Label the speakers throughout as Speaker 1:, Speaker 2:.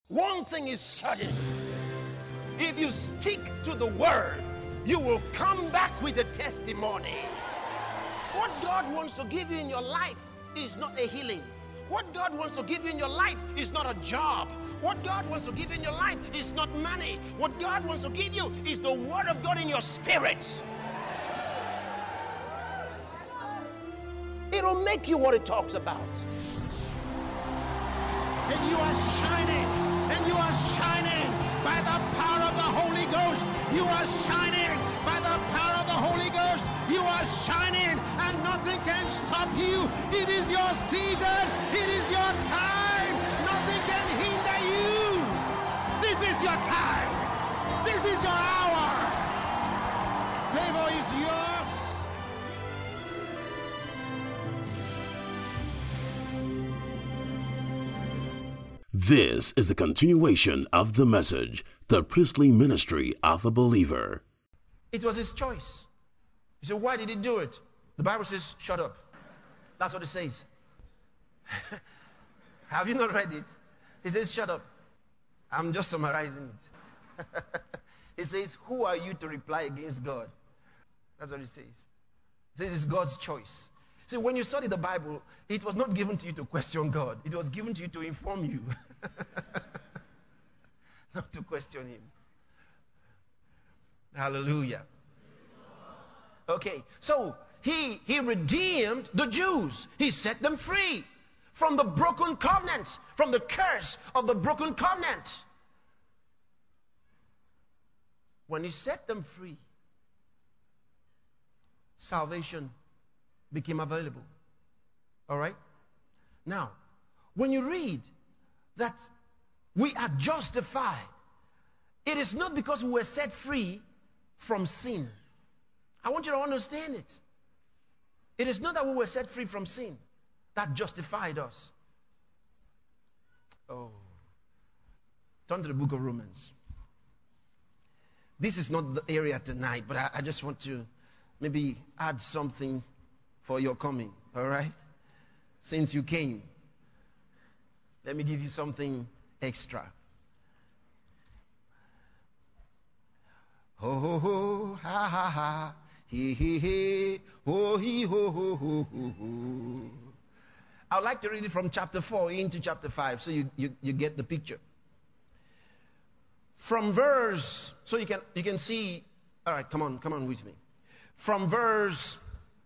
Speaker 1: One thing is certain. If you stick to the word, you will come back with a testimony. What God wants to give you in your life is not a healing. What God wants to give you in your life is not a job. What God wants to give you in your life is not money. What God wants to give you is the word of God in your spirit. It'll make you what it talks about.
Speaker 2: And you are shining. And you are shining by the power of the Holy Ghost. You are shining by the power of the Holy Ghost. You are shining and nothing can stop you. It is your season. It is your time. Nothing can hinder you. This is your time. This is your hour. Favor is yours.
Speaker 3: This is the continuation of the message, the priestly ministry of a believer.
Speaker 1: It was his choice. You say, why did he do it? The Bible says, shut up. That's what it says. Have you not read it? It says, shut up. I'm just summarizing it. It says, who are you to reply against God? That's what it says. It says it's God's choice. See, when you study the Bible, it was not given to you to question God. It was given to you to inform you. Not to question him. Hallelujah. Okay, so he redeemed the Jews. He set them free from the broken covenant, from the curse of the broken covenant. When he set them free, salvation became available. All right? Now, when you read that we are justified, it is not because we were set free from sin. I want you to understand it. It is not that we were set free from sin that justified us. Oh. Turn to the book of Romans. This is not the area tonight, but I just want to maybe add something for your coming, all right? Since you came, let me give you something extra. Ho, ho, ho, ha, ha, ha, he, he, ho, he, ho, ho, ho, ho, ho. I would like to read it from chapter 4 into chapter 5 so you get the picture. From verse, so you can see, all right, come on with me. From verse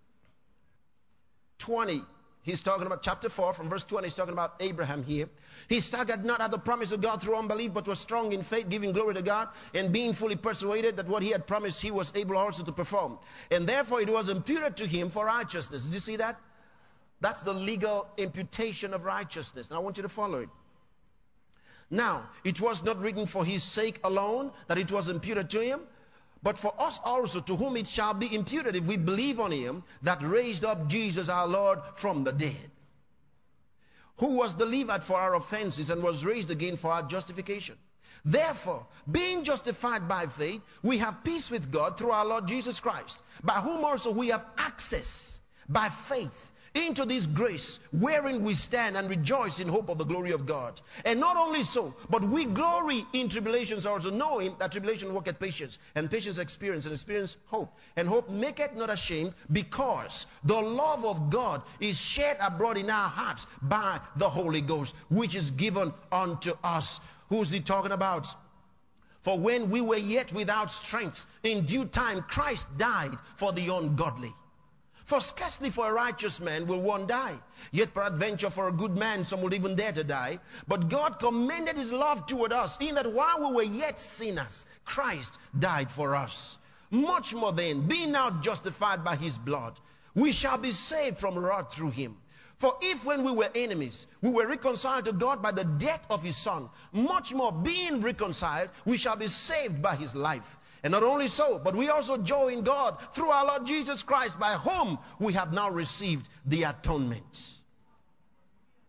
Speaker 1: 20, he's talking about chapter 4, from verse 20, he's talking about Abraham here. He staggered not at the promise of God through unbelief, but was strong in faith, giving glory to God, and being fully persuaded that what he had promised he was able also to perform. And therefore it was imputed to him for righteousness. Did you see that? That's the legal imputation of righteousness. And I want you to follow it. Now, it was not written for his sake alone that it was imputed to him, but for us also, to whom it shall be imputed if we believe on him that raised up Jesus our Lord from the dead, who was delivered for our offenses and was raised again for our justification. Therefore, being justified by faith, we have peace with God through our Lord Jesus Christ, by whom also we have access by faith into this grace wherein we stand and rejoice in hope of the glory of God. And not only so, but we glory in tribulations also, knowing that tribulation worketh patience, and patience experience, and experience hope. And hope maketh not ashamed, because the love of God is shed abroad in our hearts by the Holy Ghost, which is given unto us. Who's he talking about? For when we were yet without strength, in due time Christ died for the ungodly. For scarcely for a righteous man will one die. Yet peradventure for a good man some will even dare to die. But God commended his love toward us, in that while we were yet sinners, Christ died for us. Much more then, being now justified by his blood, we shall be saved from wrath through him. For if when we were enemies, we were reconciled to God by the death of his Son, much more being reconciled, we shall be saved by his life. And not only so, but we also joy in God through our Lord Jesus Christ, by whom we have now received the atonement.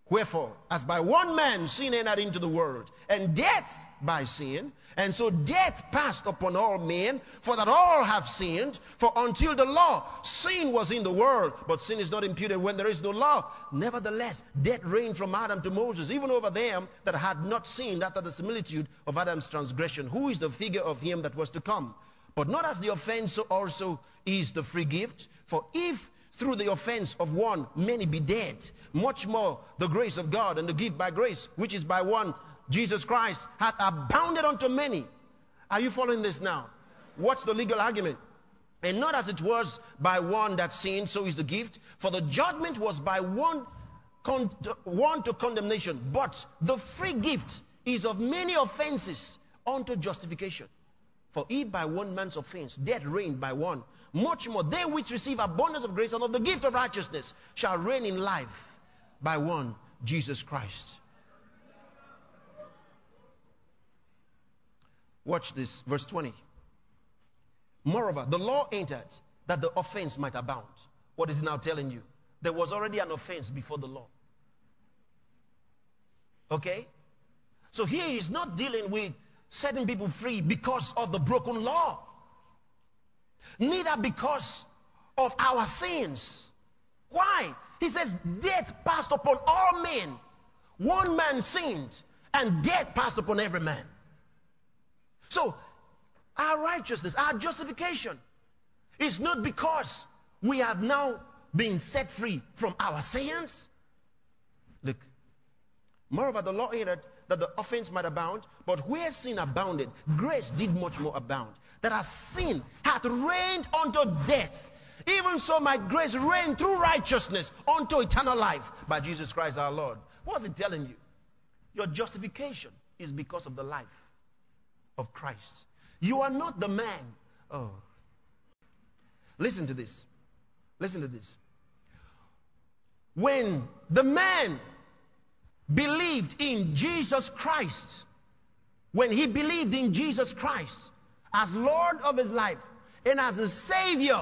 Speaker 1: Wherefore, as by one man sin entered into the world, and death by sin, and so death passed upon all men, for that all have sinned. For until the law, sin was in the world, but sin is not imputed when there is no law. Nevertheless, death reigned from Adam to Moses, even over them that had not sinned after the similitude of Adam's transgression, who is the figure of him that was to come. But not as the offense, so also is the free gift. For if through the offense of one many be dead, much more the grace of God and the gift by grace, which is by one Jesus Christ, hath abounded unto many. Are you following this now? What's the legal argument? And not as it was by one that sinned, so is the gift. For the judgment was by one to condemnation, but the free gift is of many offenses unto justification. For if by one man's offense death reigned by one, much more they which receive abundance of grace and of the gift of righteousness shall reign in life by one Jesus Christ. Watch this, verse 20. Moreover, the law entered that the offense might abound. What is it now telling you? There was already an offense before the law. Okay? So here he's not dealing with setting people free because of the broken law. Neither because of our sins. Why? He says, death passed upon all men. One man sinned, and death passed upon every man. So, our righteousness, our justification is not because we have now been set free from our sins. Look, moreover, the law entered that the offense might abound, but where sin abounded, grace did much more abound. That as sin hath reigned unto death, even so might grace reign through righteousness unto eternal life by Jesus Christ our Lord. What's it telling you? Your justification is because of the life of Christ. You are not the man. Oh. Listen to this. Listen to this. When the man believed in Jesus Christ, when he believed in Jesus Christ as Lord of his life and as a Savior,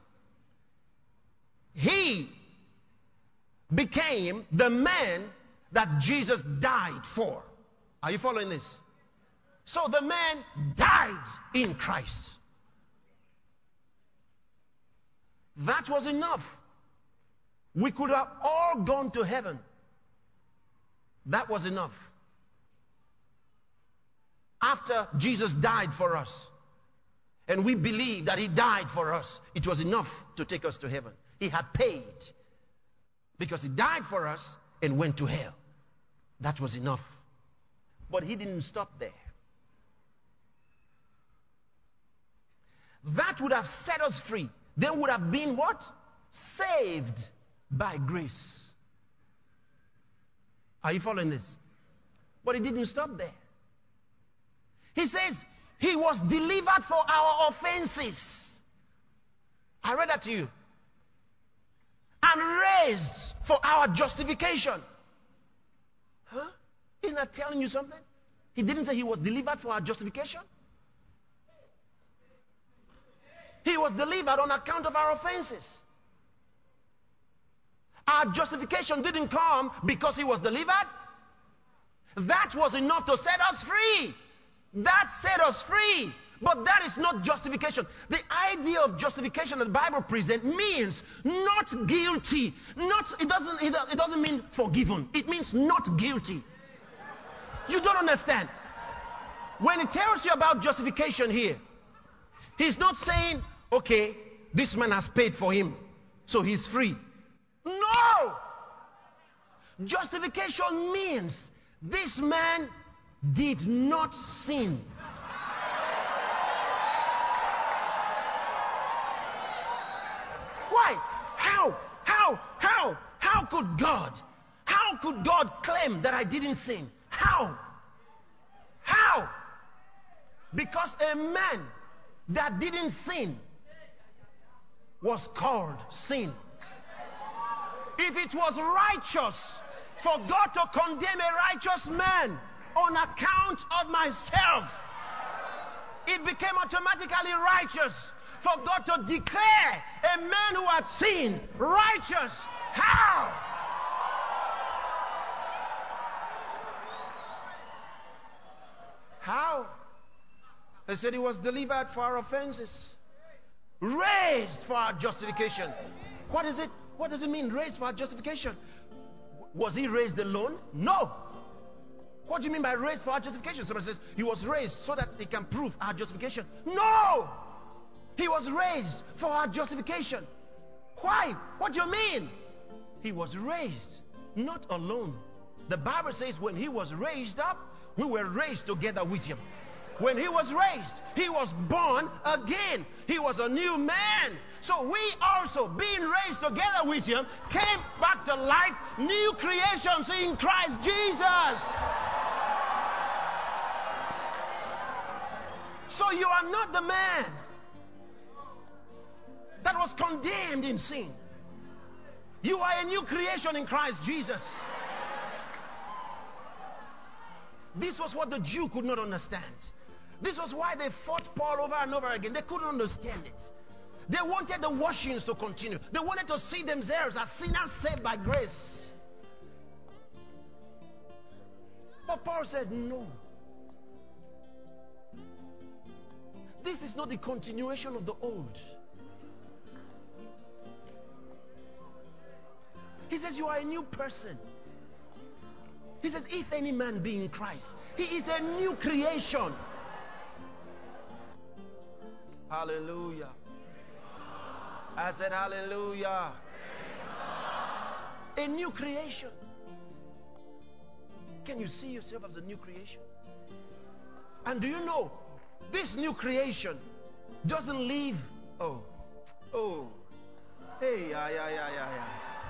Speaker 1: he became the man that Jesus died for. Are you following this? So the man died in Christ. That was enough. We could have all gone to heaven. That was enough. After Jesus died for us, and we believe that he died for us, it was enough to take us to heaven. He had paid because he died for us and went to hell. That was enough. But he didn't stop there. That would have set us free. They would have been what? Saved by grace. Are you following this? But he didn't stop there. He says he was delivered for our offenses. I read that to you. And raised for our justification. Huh? Isn't that telling you something? He didn't say he was delivered for our justification. He was delivered on account of our offenses. Our justification didn't come because he was delivered. That was enough to set us free. That set us free. But that is not justification. The idea of justification that the Bible presents means not guilty. It doesn't mean forgiven. It means not guilty. You don't understand. When it tells you about justification here, he's not saying, okay, this man has paid for him, so he's free. No! Justification means this man did not sin. Why? How could God claim that I didn't sin? How? Because a man that didn't sin was called sin. If it was righteous for God to condemn a righteous man on account of myself, it became automatically righteous for God to declare a man who had sinned righteous. How? How? They said he was delivered for our offenses, raised for our justification. What is it? What does it mean, raised for our justification? Was he raised alone? No. What do you mean by raised for our justification? Somebody says he was raised so that he can prove our justification. No! He was raised for our justification. Why? What do you mean? He was raised, not alone. The Bible says when he was raised up, we were raised together with him. When he was raised, he was born again. He was a new man. So we also, being raised together with him, came back to life, new creations in Christ Jesus. So you are not the man that was condemned in sin. You are a new creation in Christ Jesus. This was what the Jew could not understand. This was why they fought Paul over and over again. They couldn't understand it. They wanted the washings to continue. They wanted to see themselves as sinners saved by grace. But Paul said, no. This is not the continuation of the old. He says you are a new person. He says if any man be in Christ, he is a new creation. Hallelujah. I said hallelujah. A new creation. Can you see yourself as a new creation? And do you know, this new creation doesn't leave. Hey, yeah.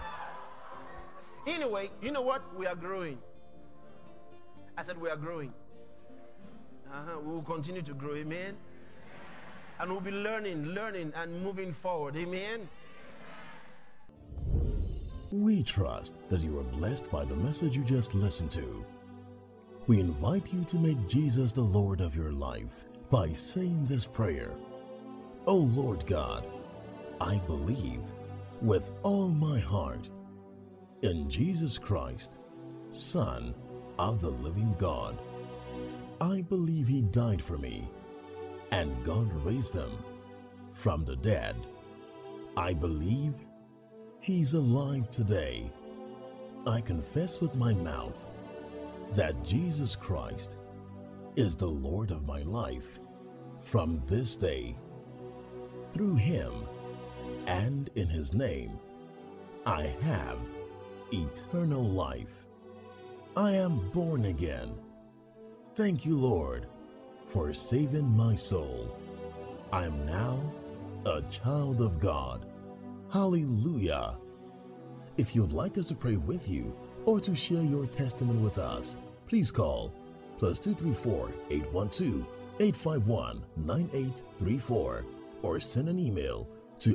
Speaker 1: Anyway, you know what? We are growing. I said we are growing. We will continue to grow. Amen. And we'll be learning and moving forward. Amen.
Speaker 3: We trust that you are blessed by the message you just listened to. We invite you to make Jesus the Lord of your life by saying this prayer. Oh Lord God, I believe with all my heart in Jesus Christ, Son of the living God. I believe he died for me, and God raised him from the dead. I believe he's alive today. I confess with my mouth that Jesus Christ is the Lord of my life from this day. Through him and in his name, I have eternal life. I am born again. Thank you, Lord, for saving my soul. I am now a child of God. Hallelujah. If you'd like us to pray with you or to share your testimony with us, please call +234 812 851 9834 or send an email to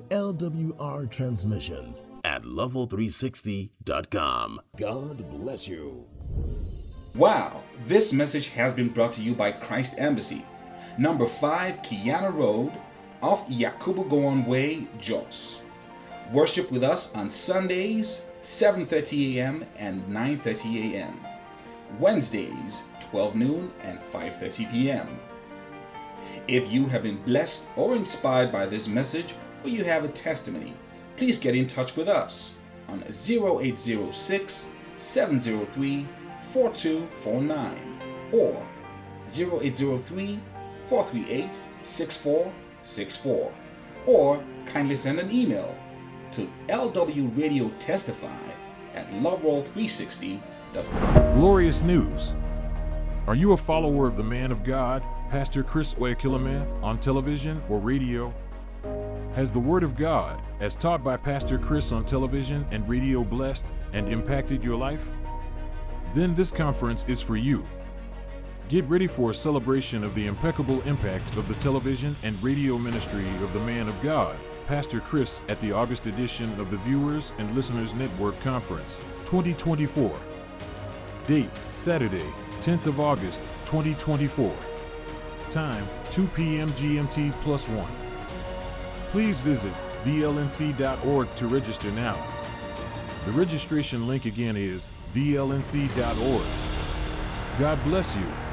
Speaker 3: lwrtransmissions@level360.com. God bless you.
Speaker 4: Wow, this message has been brought to you by Christ Embassy, number 5 Kiana Road, off Yakubu Gowon Way, Jos. Worship with us on Sundays, 7:30 a.m. and 9:30 a.m. Wednesdays, 12 noon and 5:30 p.m. If you have been blessed or inspired by this message, or you have a testimony, please get in touch with us on 0806 703 4249 or 0803 438 6464, or kindly send an email to lwradiotestify@loveroll360.com.
Speaker 5: Glorious news! Are you a follower of the man of God, Pastor Chris Oyakhilome, on television or radio? Has the Word of God, as taught by Pastor Chris on television and radio, blessed and impacted your life? Then this conference is for you. Get ready for a celebration of the impeccable impact of the television and radio ministry of the man of God, Pastor Chris, at the August edition of the Viewers and Listeners Network Conference 2024. Date, Saturday, 10th of August, 2024. Time, 2 p.m. GMT +1. Please visit vlnc.org to register now. The registration link again is vlnc.org. God bless you.